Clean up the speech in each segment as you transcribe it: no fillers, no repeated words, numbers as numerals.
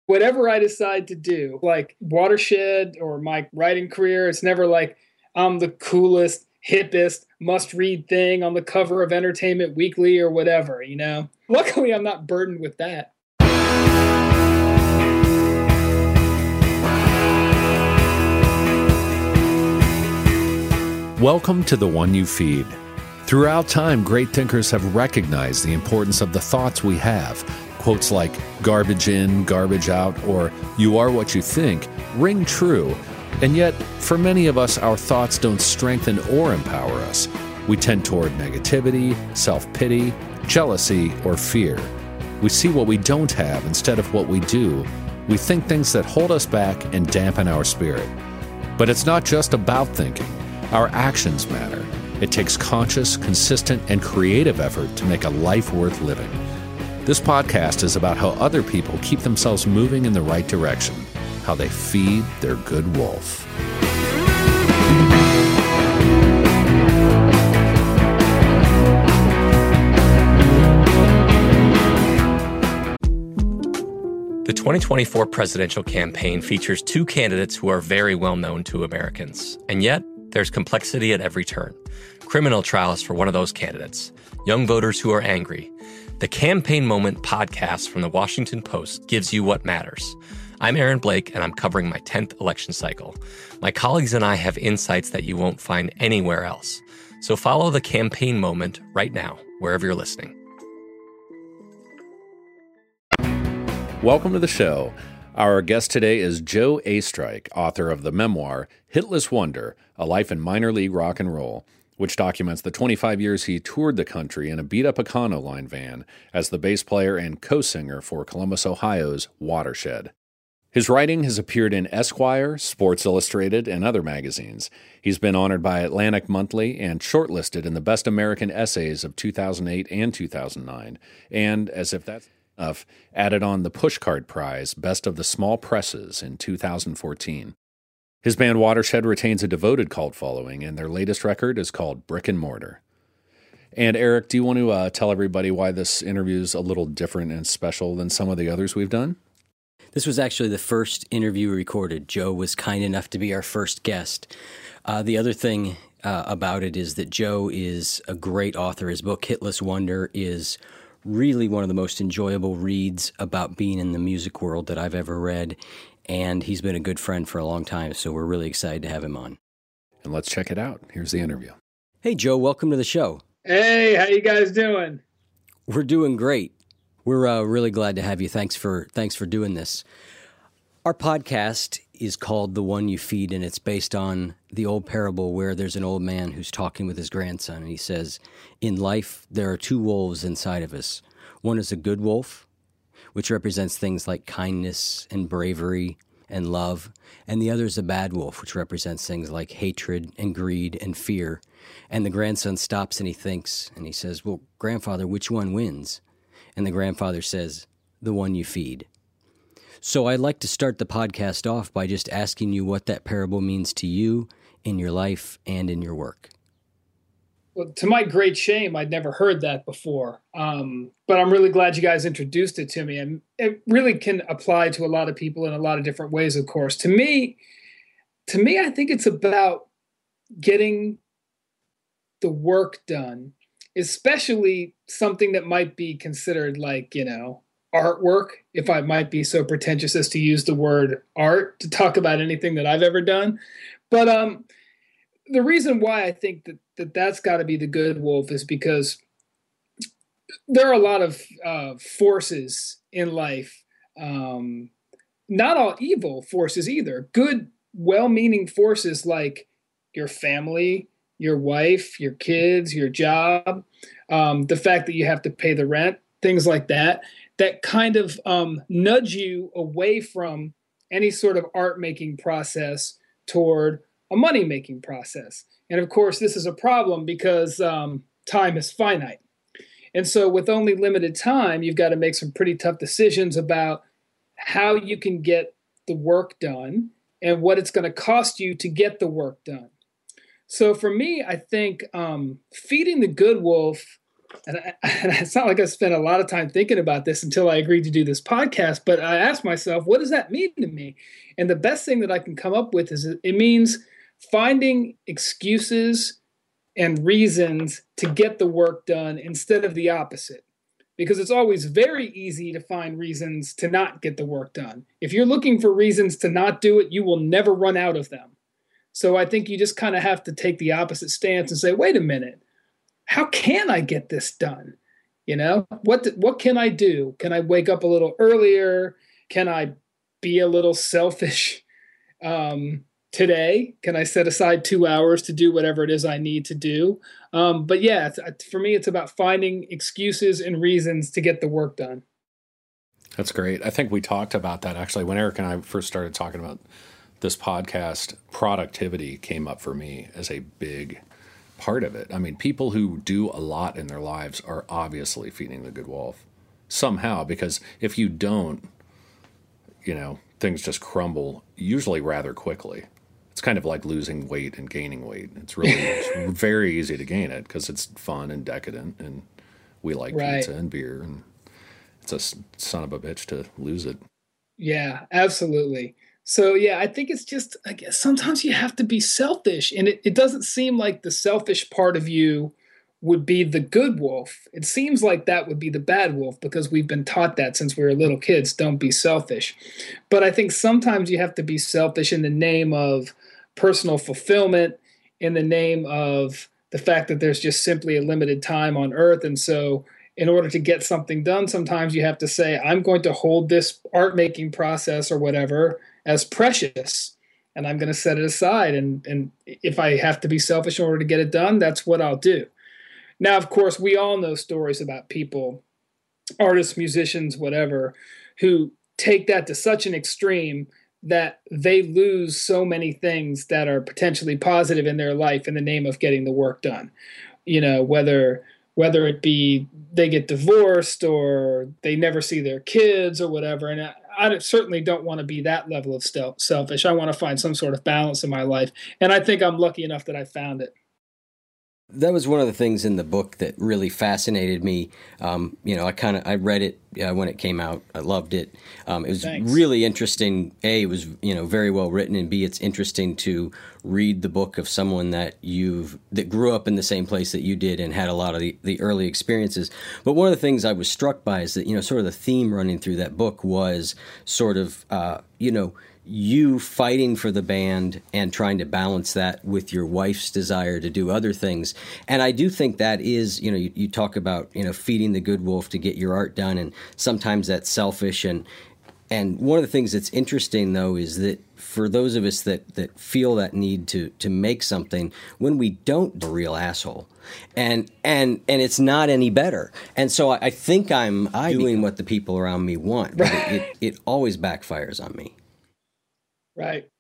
whatever I decide to do, like Watershed or my writing career, it's never like I'm the coolest, hippest, must-read thing on the cover of Entertainment Weekly or whatever, you know? Luckily, I'm not burdened with that. Welcome to The One You Feed. Throughout time, great thinkers have recognized the importance of the thoughts we have. Quotes like garbage in, garbage out, or you are what you think ring true. And yet, for many of us, our thoughts don't strengthen or empower us. We tend toward negativity, self-pity, jealousy, or fear. We see what we don't have instead of what we do. We think things that hold us back and dampen our spirit. But it's not just about thinking. Our actions matter. It takes conscious, consistent, and creative effort to make a life worth living. This podcast is about how other people keep themselves moving in the right direction, how they feed their good wolf. The 2024 presidential campaign features two candidates who are very well known to Americans, and yet there's complexity at every turn. Criminal trials for one of those candidates, young voters who are angry. The Campaign Moment podcast from the Washington Post gives you what matters. I'm Aaron Blake, and I'm covering my 10th election cycle. My colleagues and I have insights that you won't find anywhere else. So follow The Campaign Moment right now, wherever you're listening. Welcome to the show. Our guest today is Joe Oestreich, author of the memoir, Hitless Wonder, A Life in Minor League Rock and Roll, which documents the 25 years he toured the country in a beat-up Econoline van as the bass player and co-singer for Columbus, Ohio's Watershed. His writing has appeared in Esquire, Sports Illustrated, and other magazines. He's been honored by Atlantic Monthly and shortlisted in the Best American Essays of 2008 and 2009, and, as if that's enough, added on the Pushcart Prize, Best of the Small Presses in 2014. His band Watershed retains a devoted cult following, and their latest record is called Brick and Mortar. And Eric, do you want to tell everybody why this interview is a little different and special than some of the others we've done? This was actually the first interview recorded. Joe was kind enough to be our first guest. The other thing about it is that Joe is a great author. His book, Hitless Wonder, is really one of the most enjoyable reads about being in the music world that I've ever read. And he's been a good friend for a long time, so we're really excited to have him on. And let's check it out. Here's the interview. Hey, Joe, welcome to the show. Hey, how you guys doing? We're doing great. We're really glad to have you. Thanks for doing this. Our podcast is called The One You Feed, and it's based on the old parable where there's an old man who's talking with his grandson, and he says, in life, there are two wolves inside of us. One is a good wolf, which represents things like kindness and bravery and love, and the other is a bad wolf, which represents things like hatred and greed and fear. And the grandson stops and he thinks, and he says, well, grandfather, which one wins? And the grandfather says, the one you feed. So I'd like to start the podcast off by just asking you what that parable means to you in your life and in your work. Well, to my great shame, I'd never heard that before. But I'm really glad you guys introduced it to me. And it really can apply to a lot of people in a lot of different ways, of course. To me, I think it's about getting the work done, especially something that might be considered like, artwork, if I might be so pretentious as to use the word art to talk about anything that I've ever done. But the reason why I think that's got to be the good wolf is because there are a lot of forces in life, not all evil forces either. Good, well-meaning forces like your family, your wife, your kids, your job, the fact that you have to pay the rent, things like that kind of nudge you away from any sort of art-making process toward a money-making process. And of course, this is a problem because time is finite. And so with only limited time, you've got to make some pretty tough decisions about how you can get the work done and what it's going to cost you to get the work done. So for me, I think feeding the good wolf and it's not like I spent a lot of time thinking about this until I agreed to do this podcast, but I asked myself, what does that mean to me? And the best thing that I can come up with is it means finding excuses and reasons to get the work done instead of the opposite. Because it's always very easy to find reasons to not get the work done. If you're looking for reasons to not do it, you will never run out of them. So I think you just kind of have to take the opposite stance and say, wait a minute, how can I get this done? You know, what can I do? Can I wake up a little earlier? Can I be a little selfish today? Can I set aside 2 hours to do whatever it is I need to do? But yeah, for me, it's about finding excuses and reasons to get the work done. That's great. I think we talked about that actually when Eric and I first started talking about this podcast. Productivity came up for me as a big part of it. I mean, people who do a lot in their lives are obviously feeding the good wolf somehow, because if you don't, you know, things just crumble usually rather quickly. It's kind of like losing weight and gaining weight. It's very easy to gain it because it's fun and decadent, and we like pizza and beer, and it's a son of a bitch to lose it. Yeah, absolutely. So yeah, I think it's just, I guess sometimes you have to be selfish, and it doesn't seem like the selfish part of you would be the good wolf. It seems like that would be the bad wolf because we've been taught that since we were little kids, don't be selfish. But I think sometimes you have to be selfish in the name of personal fulfillment, in the name of the fact that there's just simply a limited time on earth. And so in order to get something done, sometimes you have to say, I'm going to hold this art making process or whatever as precious, and I'm going to set it aside. And if I have to be selfish in order to get it done, that's what I'll do. Now, of course, we all know stories about people, artists, musicians, whatever, who take that to such an extreme that they lose so many things that are potentially positive in their life in the name of getting the work done. You know, whether it be they get divorced or they never see their kids or whatever. And I certainly don't want to be that level of selfish. I want to find some sort of balance in my life. And I think I'm lucky enough that I found it. That was one of the things in the book that really fascinated me. I read it when it came out. I loved it. It was really interesting. A, it was very well written, and B, it's interesting to read the book of someone that grew up in the same place that you did and had a lot of the early experiences. But one of the things I was struck by is that sort of the theme running through that book was sort of you fighting for the band and trying to balance that with your wife's desire to do other things. And I do think that is, you talk about, feeding the good wolf to get your art done. And sometimes that's selfish. And one of the things that's interesting, though, is that for those of us that feel that need to make something, when we don't, the real asshole. And it's not any better. And so I think I'm doing what the people around me want, but it always backfires on me. Right.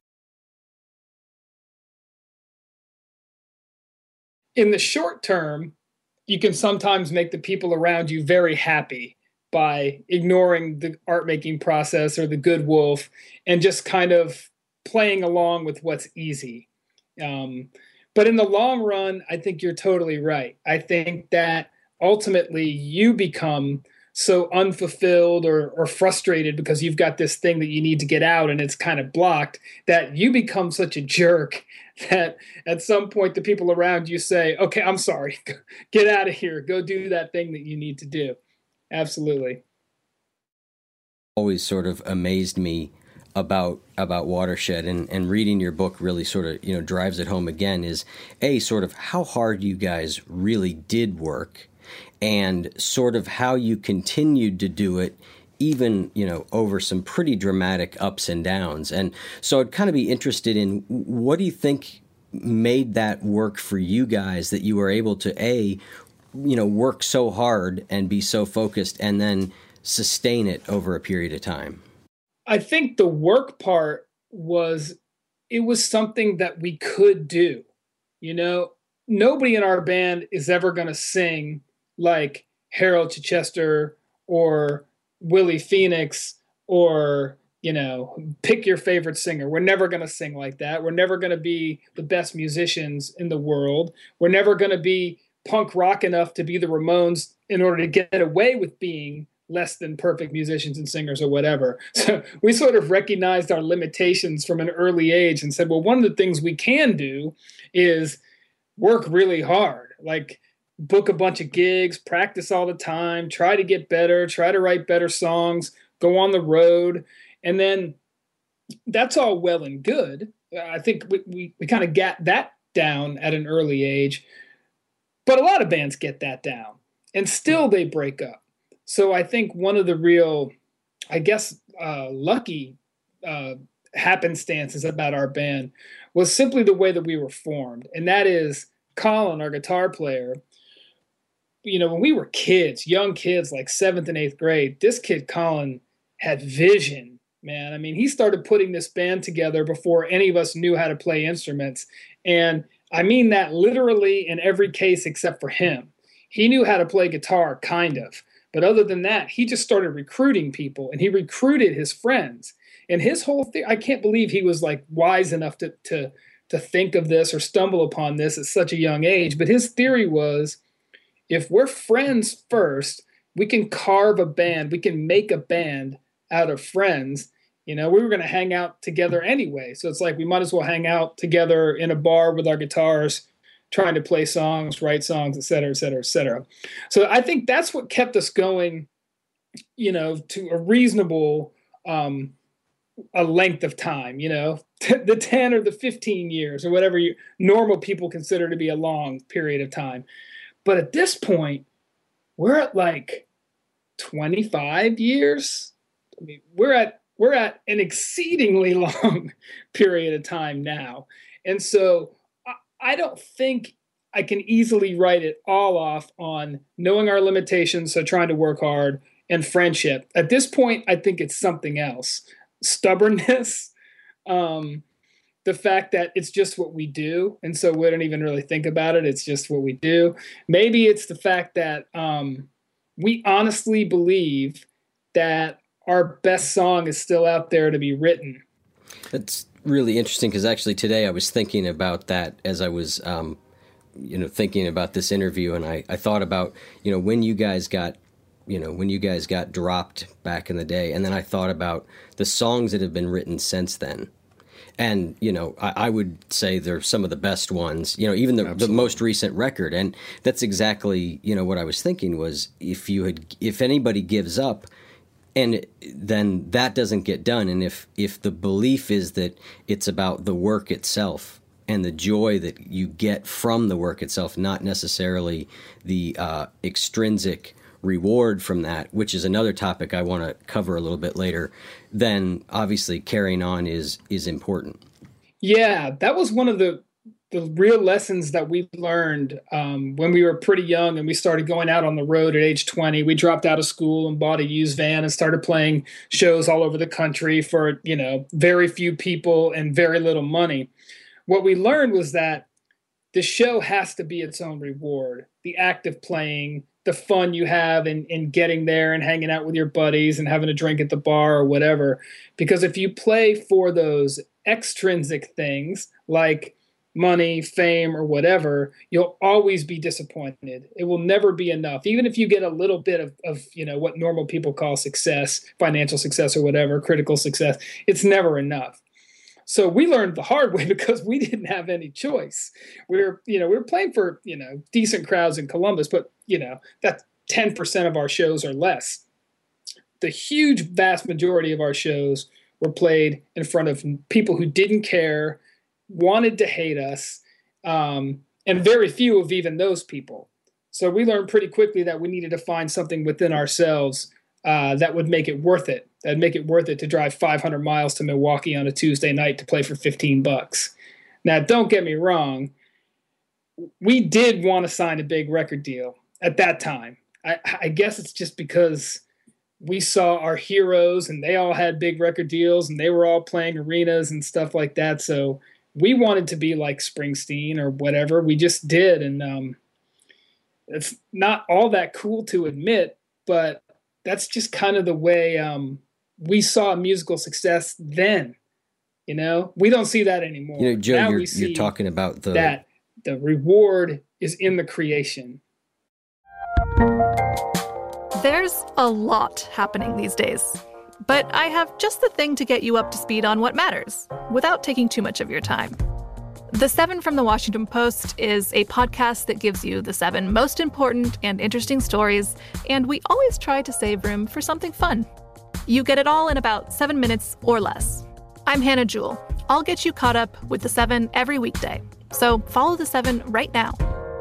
In the short term, you can sometimes make the people around you very happy by ignoring the art making process or the good wolf and just kind of playing along with what's easy. But in the long run, I think you're totally right. I think that ultimately you become so unfulfilled or frustrated because you've got this thing that you need to get out and it's kind of blocked, that you become such a jerk that at some point the people around you say, okay, I'm sorry, get out of here, go do that thing that you need to do. Absolutely. Always sort of amazed me about Watershed, and reading your book really sort of drives it home again, is A, sort of how hard you guys really did work, and sort of how you continued to do it even, over some pretty dramatic ups and downs. And so I'd kind of be interested in, what do you think made that work for you guys, that you were able to, A, work so hard and be so focused and then sustain it over a period of time? I think the work part was something that we could do. Nobody in our band is ever going to sing like Harold Chichester or Willie Phoenix or, pick your favorite singer. We're never going to sing like that. We're never going to be the best musicians in the world. We're never going to be punk rock enough to be the Ramones in order to get away with being less than perfect musicians and singers or whatever. So we sort of recognized our limitations from an early age and said, well, one of the things we can do is work really hard, like book a bunch of gigs, practice all the time, try to get better, try to write better songs, go on the road. And then that's all well and good. I think we kind of got that down at an early age, but a lot of bands get that down and still they break up. So I think one of the real, I guess, lucky happenstances about our band was simply the way that we were formed. And that is Colin, our guitar player, when we were kids, young kids, like 7th and 8th grade, this kid, Colin, had vision, man. I mean, he started putting this band together before any of us knew how to play instruments. And I mean that literally in every case except for him. He knew how to play guitar, kind of. But other than that, he just started recruiting people, and he recruited his friends. And his whole thing, I can't believe he was like wise enough to think of this or stumble upon this at such a young age. But his theory was, if we're friends first, we can carve a band. We can make a band out of friends. We were going to hang out together anyway. So it's like we might as well hang out together in a bar with our guitars, trying to play songs, write songs, et cetera, et cetera, et cetera. So I think that's what kept us going, to a reasonable a length of time, the 10 or the 15 years or whatever normal people consider to be a long period of time. But at this point, we're at like 25 years. I mean, we're at an exceedingly long period of time now. And so I don't think I can easily write it all off on knowing our limitations, so trying to work hard, and friendship. At this point, I think it's something else. Stubbornness, the fact that it's just what we do, and so we don't even really think about it. It's just what we do. Maybe it's the fact that we honestly believe that our best song is still out there to be written. That's really interesting, because actually today I was thinking about that as I was, thinking about this interview, and I thought about, when you guys got dropped back in the day, and then I thought about the songs that have been written since then. And, I would say they're some of the best ones, even the most recent record. And that's exactly, what I was thinking was if anybody gives up, and then that doesn't get done. And if the belief is that it's about the work itself and the joy that you get from the work itself, not necessarily the extrinsic reward from that, which is another topic I want to cover a little bit later, then obviously carrying on is important. Yeah, that was one of the real lessons that we learned when we were pretty young and we started going out on the road at age 20. We dropped out of school and bought a used van and started playing shows all over the country for, very few people and very little money. What we learned was that the show has to be its own reward. The act of playing, the fun you have in getting there and hanging out with your buddies and having a drink at the bar or whatever. Because if you play for those extrinsic things like money, fame, or whatever, you'll always be disappointed. It will never be enough. Even if you get a little bit of what normal people call success, financial success or whatever, critical success, it's never enough. So we learned the hard way because we didn't have any choice. We were playing for, decent crowds in Columbus, but, that's 10% of our shows or less. The huge vast majority of our shows were played in front of people who didn't care, wanted to hate us, and very few of even those people. So we learned pretty quickly that we needed to find something within ourselves that would make it worth it. That'd make it worth it to drive 500 miles to Milwaukee on a Tuesday night to play for $15. Now, don't get me wrong. We did want to sign a big record deal at that time. I guess it's just because we saw our heroes and they all had big record deals and they were all playing arenas and stuff like that. So we wanted to be like Springsteen or whatever. We just did. And it's not all that cool to admit, but that's just kind of the way we saw musical success then. We don't see that anymore. Joe, you're talking about that the reward is in the creation. There's a lot happening these days, but I have just the thing to get you up to speed on what matters without taking too much of your time. The 7 from the Washington Post is a podcast that gives you the 7 most important and interesting stories, and we always try to save room for something fun. You get it all in about 7 minutes or less. I'm Hannah Jewell. I'll get you caught up with the 7 every weekday. So follow the 7 right now.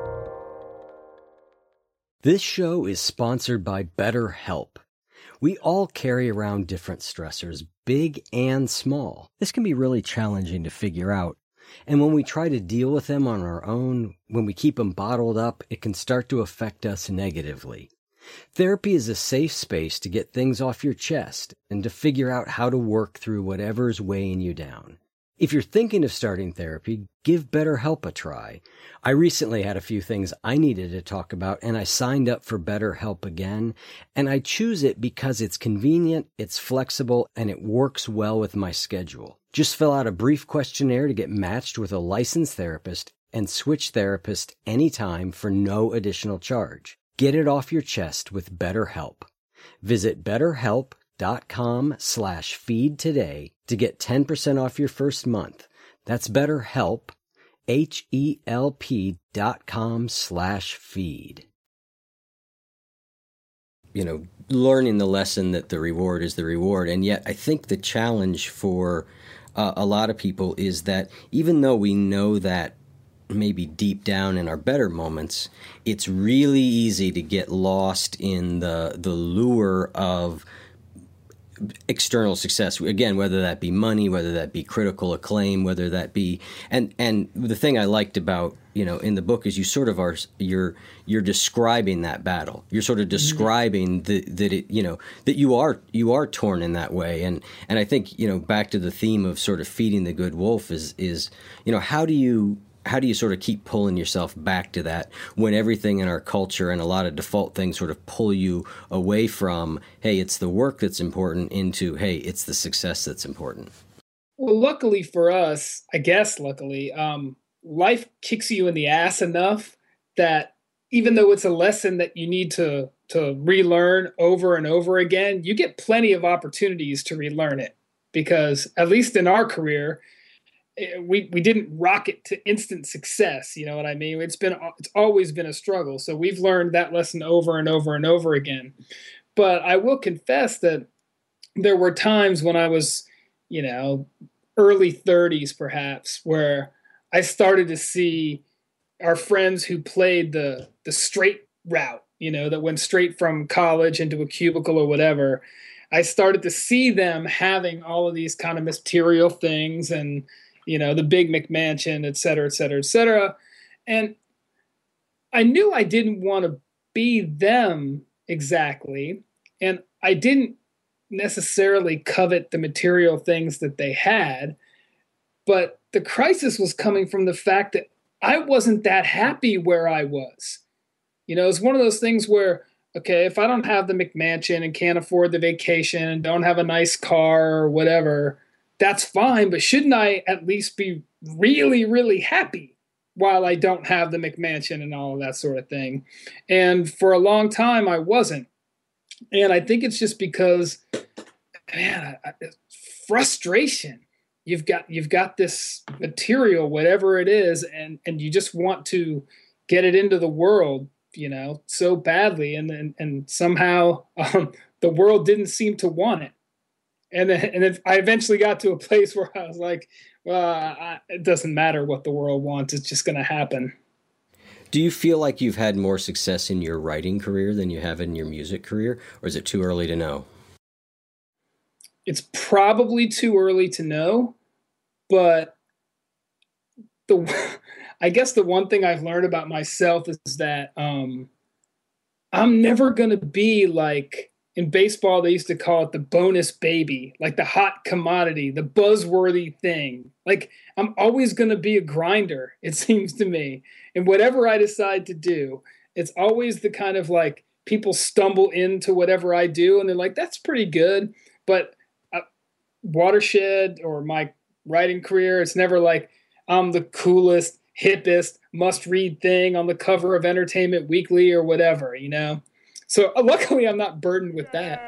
This show is sponsored by BetterHelp. We all carry around different stressors, big and small. This can be really challenging to figure out. And when we try to deal with them on our own, when we keep them bottled up, it can start to affect us negatively. Therapy is a safe space to get things off your chest and to figure out how to work through whatever's weighing you down. If you're thinking of starting therapy, give BetterHelp a try. I recently had a few things I needed to talk about, and I signed up for BetterHelp again, and I choose it because it's convenient, it's flexible, and it works well with my schedule. Just fill out a brief questionnaire to get matched with a licensed therapist and switch therapist anytime for no additional charge. Get it off your chest with BetterHelp. Visit BetterHelp.com/feed today to get 10% off your first month. That's BetterHelp, HELP.com/feed. Learning the lesson that the reward is the reward. And yet I think the challenge for a lot of people is that even though we know that maybe deep down in our better moments, it's really easy to get lost in the lure of external success. Again, whether that be money, whether that be critical acclaim, whether that be, and the thing I liked about, in the book is you sort of you're describing that battle. You're sort of describing that you are torn in that way. And I think, back to the theme of sort of feeding the good wolf is, how do you sort of keep pulling yourself back to that when everything in our culture and a lot of default things sort of pull you away from, hey, it's the work that's important, into, hey, it's the success that's important? Well, luckily for us, life kicks you in the ass enough that even though it's a lesson that you need to relearn over and over again, you get plenty of opportunities to relearn it. Because at least in our career, we didn't rocket to instant success. You know what I mean? It's always been a struggle. So we've learned that lesson over and over and over again. But I will confess that there were times when I was, early 30s perhaps, where I started to see our friends who played the straight route, that went straight from college into a cubicle or whatever. I started to see them having all of these kind of material things and, the big McMansion, et cetera, et cetera, et cetera. And I knew I didn't want to be them exactly. And I didn't necessarily covet the material things that they had. But the crisis was coming from the fact that I wasn't that happy where I was. It's one of those things where, okay, if I don't have the McMansion and can't afford the vacation and don't have a nice car or whatever, that's fine, but shouldn't I at least be really, really happy while I don't have the McMansion and all of that sort of thing? And for a long time, I wasn't. And I think it's just because, frustration. You've got this material, whatever it is, and you just want to get it into the world, so badly. And somehow the world didn't seem to want it. And then I eventually got to a place where I was like, well, it doesn't matter what the world wants. It's just going to happen. Do you feel like you've had more success in your writing career than you have in your music career? Or is it too early to know? It's probably too early to know. But I guess the one thing I've learned about myself is that I'm never going to be like, in baseball, they used to call it the bonus baby, like the hot commodity, the buzzworthy thing. Like, I'm always going to be a grinder, it seems to me. And whatever I decide to do, it's always the kind of like people stumble into whatever I do and they're like, that's pretty good. But Watershed or my writing career, it's never like I'm the coolest hippest must-read thing on the cover of Entertainment Weekly or whatever, So luckily I'm not burdened with that.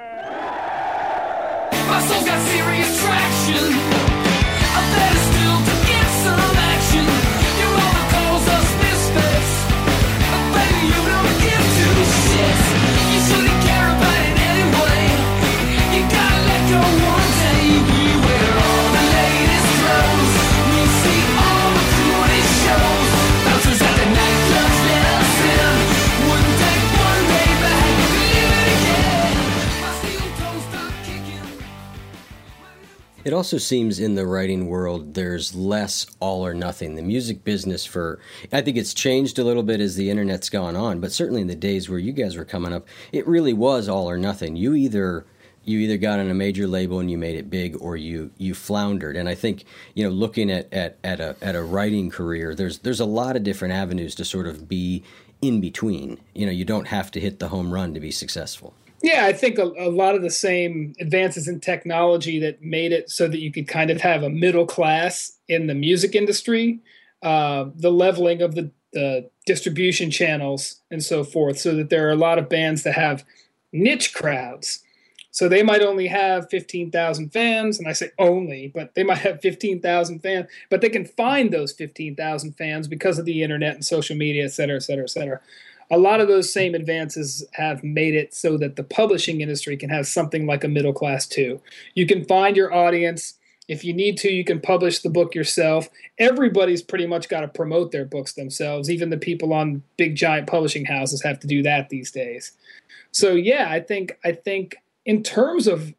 My soul's got serious traction. I better still to get some action. You're all the cause us misfits. Baby, you don't give two shits. You shouldn't care about it anyway. You gotta let go one day. We wear all the latest clothes. We see all the coolest shows. Bouncers at the nightclubs let us in. Wouldn't take one day back. Live it again. My steel toes start kicking. It also seems in the writing world there's less all or nothing. The music business I think it's changed a little bit as the internet's gone on, but certainly in the days where you guys were coming up, it really was all or nothing. You either got on a major label and you made it big, or you floundered. And I think, looking at a writing career, there's a lot of different avenues to sort of be in between. You don't have to hit the home run to be successful. Yeah, I think a lot of the same advances in technology that made it so that you could kind of have a middle class in the music industry, the leveling of the distribution channels and so forth, so that there are a lot of bands that have niche crowds. So they might only have 15,000 fans, and I say only, but they might have 15,000 fans, but they can find those 15,000 fans because of the internet and social media, et cetera, et cetera, et cetera. A lot of those same advances have made it so that the publishing industry can have something like a middle class too. You can find your audience. If you need to, you can publish the book yourself. Everybody's pretty much got to promote their books themselves. Even the people on big giant publishing houses have to do that these days. So yeah, I think in terms of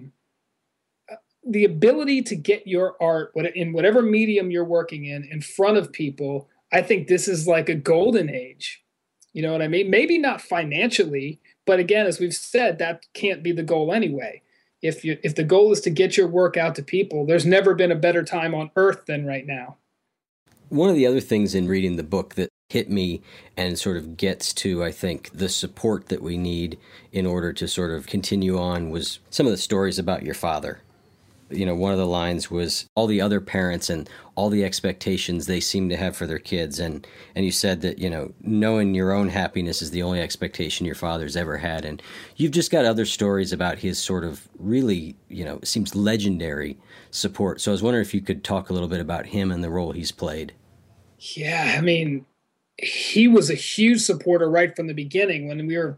the ability to get your art in whatever medium you're working in front of people, I think this is like a golden age. You know what I mean? Maybe not financially, but again, as we've said, that can't be the goal anyway. If the goal is to get your work out to people, there's never been a better time on earth than right now. One of the other things in reading the book that hit me and sort of gets to, I think, the support that we need in order to sort of continue on was some of the stories about your father. One of the lines was all the other parents and all the expectations they seem to have for their kids. And you said that, knowing your own happiness is the only expectation your father's ever had. And you've just got other stories about his sort of really, seems legendary support. So I was wondering if you could talk a little bit about him and the role he's played. Yeah, I mean, he was a huge supporter right from the beginning. When we were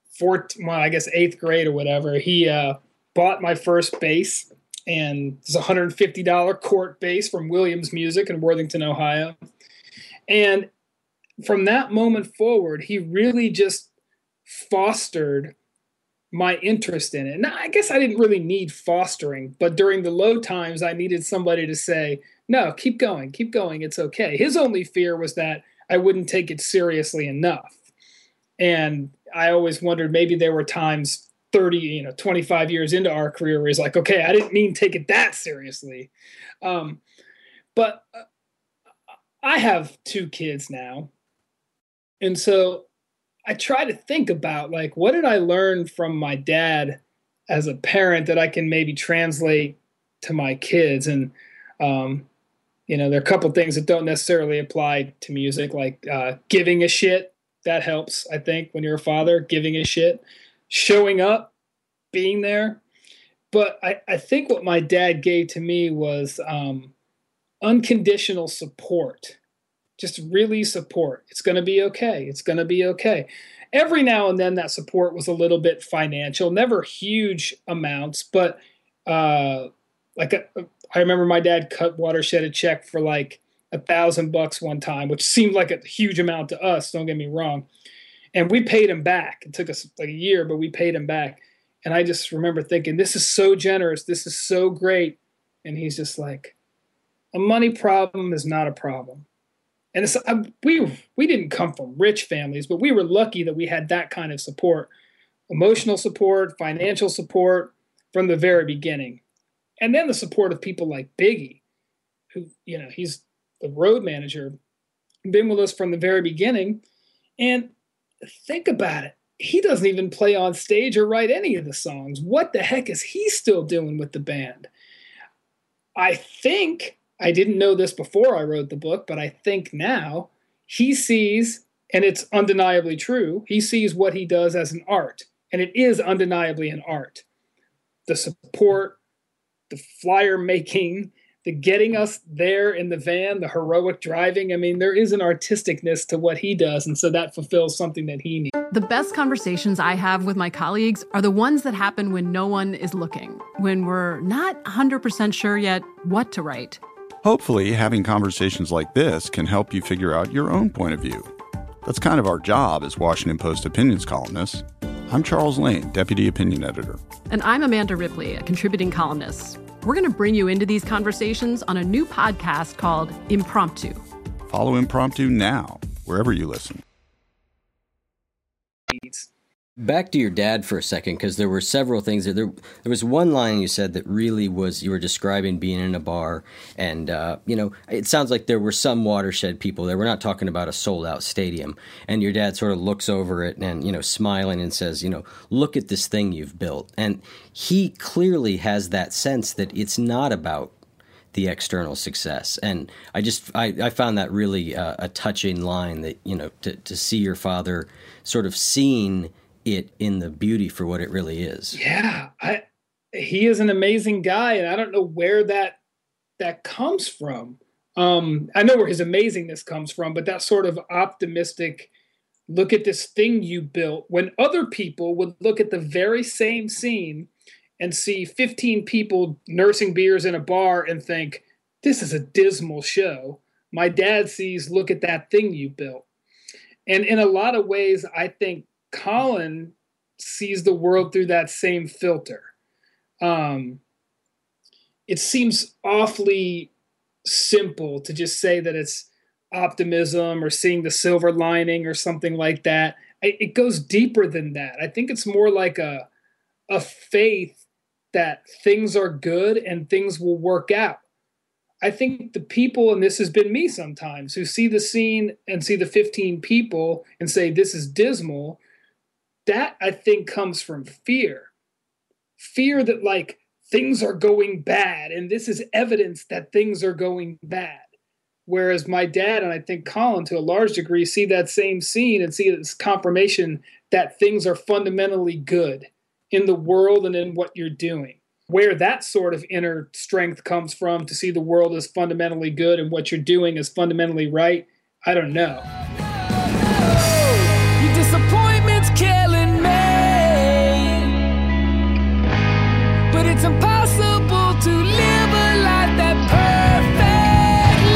8th grade or whatever, he bought my first bass. And it's a $150 Court bass from Williams Music in Worthington, Ohio. And from that moment forward, he really just fostered my interest in it. And I guess I didn't really need fostering, but during the low times, I needed somebody to say, no, keep going, it's okay. His only fear was that I wouldn't take it seriously enough. And I always wondered, maybe there were times 25 years into our career where he's like, okay, I didn't mean take it that seriously. But I have 2 kids now. And so I try to think about, like, what did I learn from my dad as a parent that I can maybe translate to my kids? And, there are a couple things that don't necessarily apply to music, like giving a shit. That helps, I think, when you're a father, giving a shit. Showing up, being there. But I think what my dad gave to me was unconditional support. Just really support. It's going to be okay. It's going to be okay. Every now and then that support was a little bit financial, never huge amounts, but I remember my dad cut Watershed a check for like $1,000 one time, which seemed like a huge amount to us, don't get me wrong. And we paid him back. It took us like a year, but we paid him back. And I just remember thinking, this is so generous. This is so great. And he's just like, a money problem is not a problem. And it's, we didn't come from rich families, but we were lucky that we had that kind of support, emotional support, financial support from the very beginning. And then the support of people like Biggie, who, he's the road manager, been with us from the very beginning. And think about it. He doesn't even play on stage or write any of the songs. What the heck is he still doing with the band? I think I didn't know this before I wrote the book, but I think now he sees, and it's undeniably true, he sees what he does as an art. And it is undeniably an art. The support, the flyer making, the getting us there in the van, the heroic driving. I mean, there is an artisticness to what he does. And so that fulfills something that he needs. The best conversations I have with my colleagues are the ones that happen when no one is looking, when we're not 100% sure yet what to write. Hopefully, having conversations like this can help you figure out your own point of view. That's kind of our job as Washington Post opinions columnists. I'm Charles Lane, Deputy Opinion Editor. And I'm Amanda Ripley, a contributing columnist. We're going to bring you into these conversations on a new podcast called Impromptu. Follow Impromptu now, wherever you listen. Back to your dad for a second, because there were several things. There was one line you said that really was, you were describing being in a bar, and, it sounds like there were some watershed people there. We're not talking about a sold-out stadium. And your dad sort of looks over it and, smiling and says, look at this thing you've built. And he clearly has that sense that it's not about the external success. And I found that really a touching line that, to see your father sort of seeing it in the beauty for what it really is. Yeah, he is an amazing guy, and I don't know where that comes from. I know where his amazingness comes from, but that sort of optimistic, look at this thing you built, when other people would look at the very same scene and see 15 people nursing beers in a bar and think, this is a dismal show. My dad sees, look at that thing you built. And in a lot of ways, I think Colin sees the world through that same filter. It seems awfully simple to just say that it's optimism or seeing the silver lining or something like that. It goes deeper than that. I think it's more like a faith that things are good and things will work out. I think the people, and this has been me sometimes, who see the scene and see the 15 people and say, this is dismal, that I think comes from fear. Fear that things are going bad, and this is evidence that things are going bad. Whereas my dad, and I think Colin to a large degree, see that same scene and see this confirmation that things are fundamentally good in the world and in what you're doing. Where that sort of inner strength comes from to see the world as fundamentally good and what you're doing is fundamentally right, I don't know. Your disappointment's killing me, but it's impossible to live a life that perfect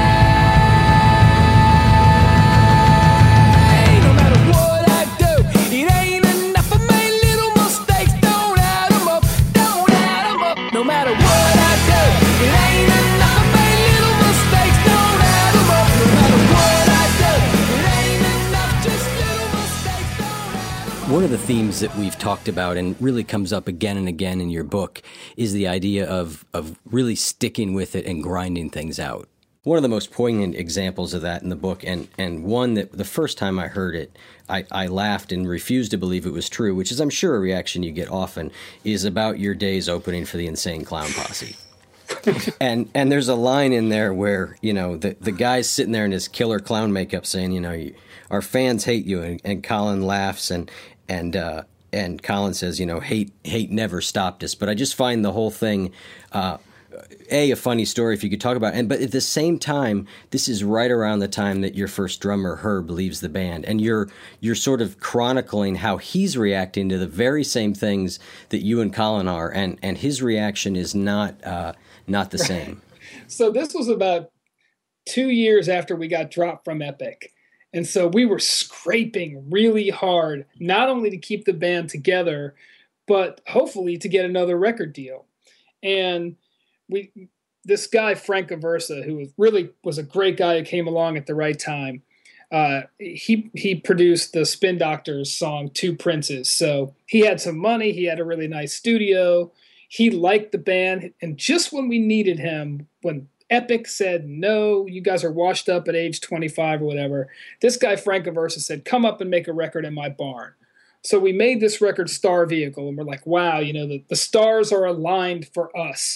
life. No matter what I do, it ain't enough. I made little mistakes, don't add them up, don't add them up. No matter what I do, it ain't enough. I made little mistakes, don't add them up. No matter what I do, it ain't enough. Just little mistakes, don't add them up. One of the themes that we've talked about and really comes up again and again in your book is the idea of really sticking with it and grinding things out. One of the most poignant examples of that in the book, and one that the first time I heard it, I laughed and refused to believe it was true, which is I'm sure a reaction you get often, is about your days opening for the Insane Clown Posse. and there's a line in there where, the guy's sitting there in his killer clown makeup saying, our fans hate you, and Colin laughs and Colin says, hate never stopped us. But I just find the whole thing, a funny story if you could talk about it. But at the same time, this is right around the time that your first drummer, Herb, leaves the band. And you're sort of chronicling how he's reacting to the very same things that you and Colin are. And his reaction is not the same. So this was about 2 years after we got dropped from Epic. And so we were scraping really hard, not only to keep the band together, but hopefully to get another record deal. And this guy, Frank Aversa, who was a great guy who came along at the right time, he produced the Spin Doctors song, Two Princes. So he had some money. He had a really nice studio. He liked the band. And just when we needed him, when Epic said, no, you guys are washed up at age 25 or whatever, this guy, Frank Aversa, said, come up and make a record in my barn. So we made this record, Star Vehicle, and we're like, wow, the stars are aligned for us.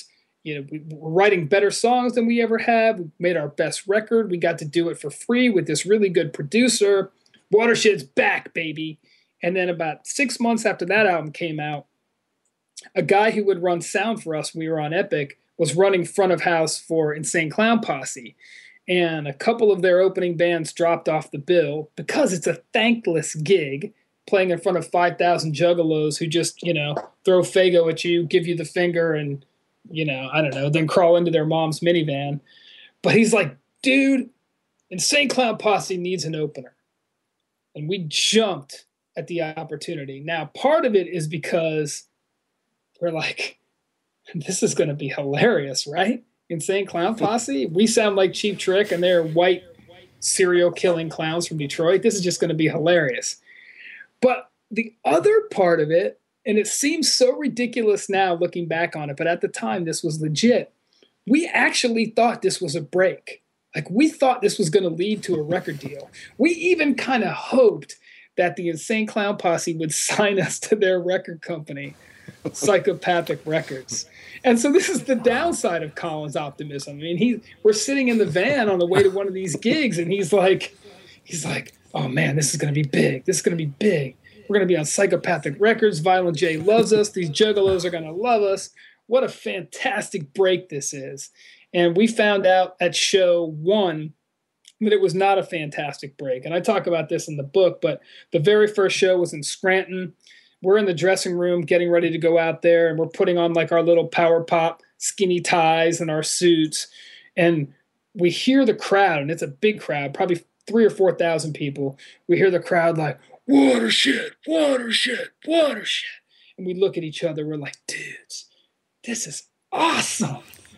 we were writing better songs than we ever have. We made our best record. We got to do it for free with this really good producer. Watershed's back, baby. And then about 6 months after that album came out, a guy who would run sound for us when we were on Epic was running front of house for Insane Clown Posse. And a couple of their opening bands dropped off the bill because it's a thankless gig, playing in front of 5,000 juggalos who just, throw Faygo at you, give you the finger, and, I don't know, then crawl into their mom's minivan. But he's like, dude, Insane Clown Posse needs an opener. And we jumped at the opportunity. Now, part of it is because we're like, this is going to be hilarious, right? Insane Clown Posse. We sound like Cheap Trick, and they're white serial killing clowns from Detroit. This is just going to be hilarious. But the other part of it, and it seems so ridiculous now looking back on it, but at the time this was legit. We actually thought this was a break. Like, we thought this was going to lead to a record deal. We even kind of hoped that the Insane Clown Posse would sign us to their record company, Psychopathic Records. And so this is the downside of Colin's optimism. I mean, we're sitting in the van on the way to one of these gigs, and he's like, oh man, this is going to be big. This is going to be big. We're going to be on Psychopathic Records. Violent J loves us. These juggalos are going to love us. What a fantastic break this is. And we found out at show 1 that it was not a fantastic break. And I talk about this in the book, but the very first show was in Scranton. We're in the dressing room getting ready to go out there, and we're putting on like our little power pop skinny ties and our suits. And we hear the crowd, and it's a big crowd, probably 3,000 or 4,000 people. We hear the crowd like, Watershed, Watershed, Watershed. And we look at each other. We're like, dudes, this is awesome.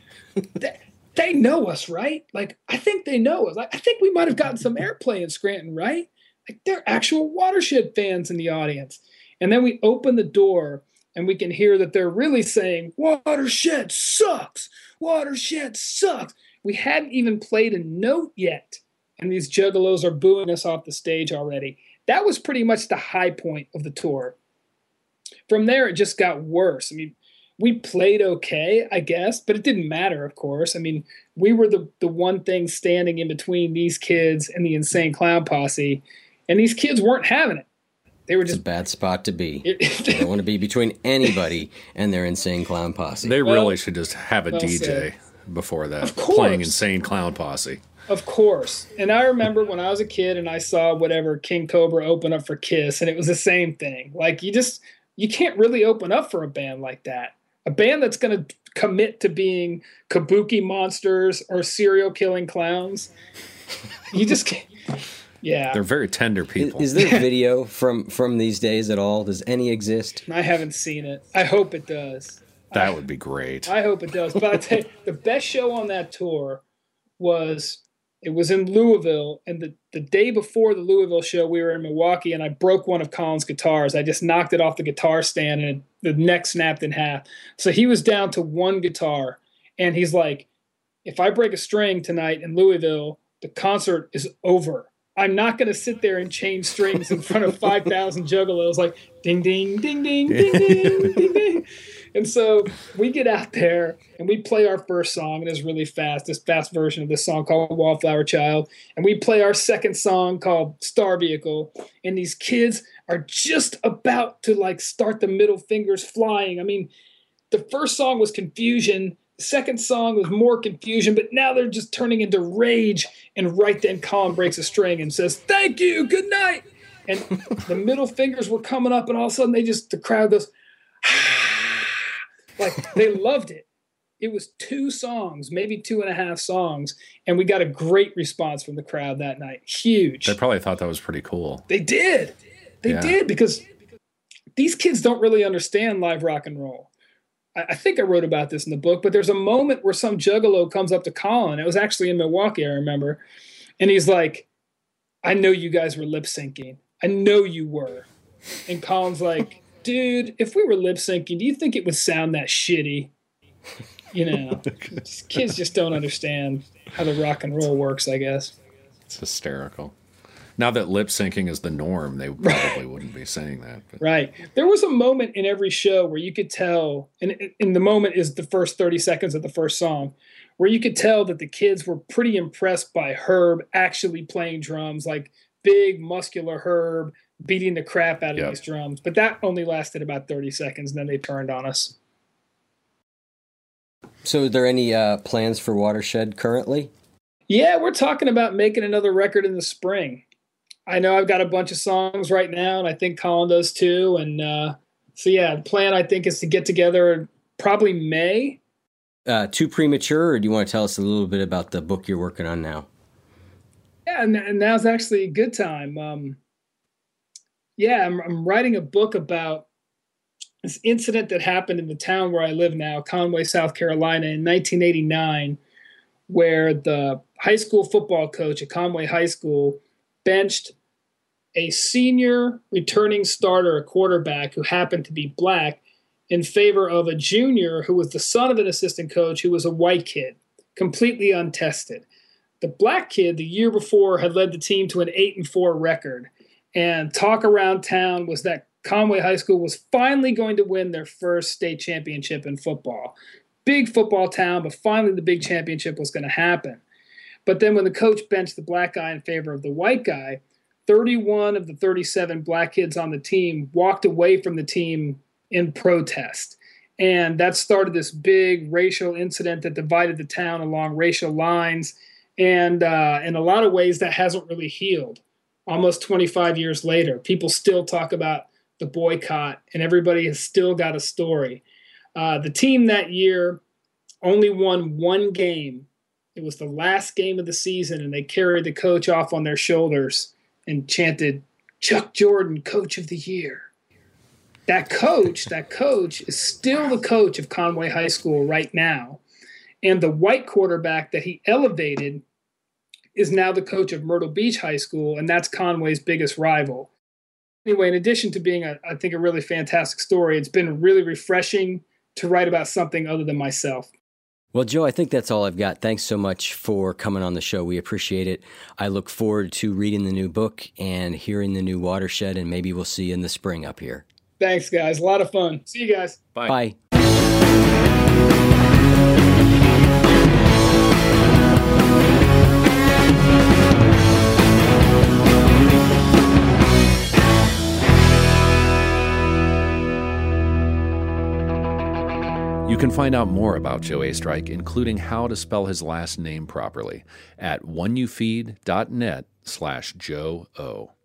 They know us, right? Like, I think they know us. Like, I think we might have gotten some airplay in Scranton, right? Like, they're actual Watershed fans in the audience. And then we open the door, and we can hear that they're really saying, Watershed sucks. Watershed sucks. We hadn't even played a note yet, and these juggalos are booing us off the stage already. That was pretty much the high point of the tour. From there, it just got worse. I mean, we played okay, I guess, but it didn't matter, of course. I mean, we were the one thing standing in between these kids and the Insane Clown Posse, and these kids weren't having it. They were just a bad spot to be. They don't want to be between anybody and their Insane Clown Posse. They really should just have a DJ before that, playing Insane Clown Posse. Of course. And I remember when I was a kid and I saw whatever King Cobra open up for Kiss, and it was the same thing. Like, you can't really open up for a band like that. A band that's going to commit to being kabuki monsters or serial killing clowns. You just can't. Yeah. They're very tender people. Is there video from these days at all? Does any exist? I haven't seen it. I hope it does. That would be great. I hope it does. But I tell you, the best show on that tour was in Louisville, and the day before the Louisville show, we were in Milwaukee, and I broke one of Colin's guitars. I just knocked it off the guitar stand, and the neck snapped in half. So he was down to one guitar, and he's like, if I break a string tonight in Louisville, the concert is over. I'm not going to sit there and change strings in front of 5,000 juggalos like ding, ding, ding, ding, ding, ding, ding, ding. And so we get out there and we play our first song, and it's really fast, this fast version of this song called Wallflower Child. And we play our second song called Star Vehicle. And these kids are just about to like start the middle fingers flying. I mean, the first song was confusion. The second song was more confusion, but now they're just turning into rage. And right then Colin breaks a string and says, thank you, good night. And the middle fingers were coming up, and all of a sudden the crowd goes, like, they loved it. It was 2 songs, maybe 2.5 songs, and we got a great response from the crowd that night. Huge. They probably thought that was pretty cool. They did. They did, because these kids don't really understand live rock and roll. I think I wrote about this in the book, but there's a moment where some juggalo comes up to Colin. It was actually in Milwaukee, I remember. And he's like, I know you guys were lip syncing. I know you were. And Colin's like, dude, if we were lip syncing, do you think it would sound that shitty? You know, kids just don't understand how the rock and roll works, I guess. It's hysterical. Now that lip syncing is the norm, they probably wouldn't be saying that. But. Right. There was a moment in every show where you could tell, and the moment is the first 30 seconds of the first song, where you could tell that the kids were pretty impressed by Herb actually playing drums, like big, muscular Herb beating the crap out of these drums. But that only lasted about 30 seconds, and then they turned on us. So are there any plans for Watershed currently? Yeah, we're talking about making another record in the spring. I know I've got a bunch of songs right now, and I think Colin does too. And the plan, I think, is to get together probably May. Too premature, or do you want to tell us a little bit about the book you're working on now? Yeah, and now's actually a good time. I'm writing a book about this incident that happened in the town where I live now, Conway, South Carolina, in 1989, where the high school football coach at Conway High School benched a senior returning starter, a quarterback who happened to be black, in favor of a junior who was the son of an assistant coach who was a white kid, completely untested. The black kid the year before had led the team to an 8-4 record, and talk around town was that Conway High School was finally going to win their first state championship in football. Big football town, but finally the big championship was going to happen. But then when the coach benched the black guy in favor of the white guy, 31 of the 37 black kids on the team walked away from the team in protest. And that started this big racial incident that divided the town along racial lines. And in a lot of ways, that hasn't really healed. Almost 25 years later, people still talk about the boycott, and everybody has still got a story. The team that year only won one game. It was the last game of the season, and they carried the coach off on their shoulders and chanted, "Chuck Jordan, Coach of the Year." That coach is still the coach of Conway High School right now. And the white quarterback that he elevated is now the coach of Myrtle Beach High School, and that's Conway's biggest rival. Anyway, in addition to being, I think, a really fantastic story, it's been really refreshing to write about something other than myself. Well, Joe, I think that's all I've got. Thanks so much for coming on the show. We appreciate it. I look forward to reading the new book and hearing the new Watershed, and maybe we'll see you in the spring up here. Thanks, guys. A lot of fun. See you guys. Bye. Bye. You can find out more about Joe Oestreich, including how to spell his last name properly, at oneyoufeed.net/Joe O.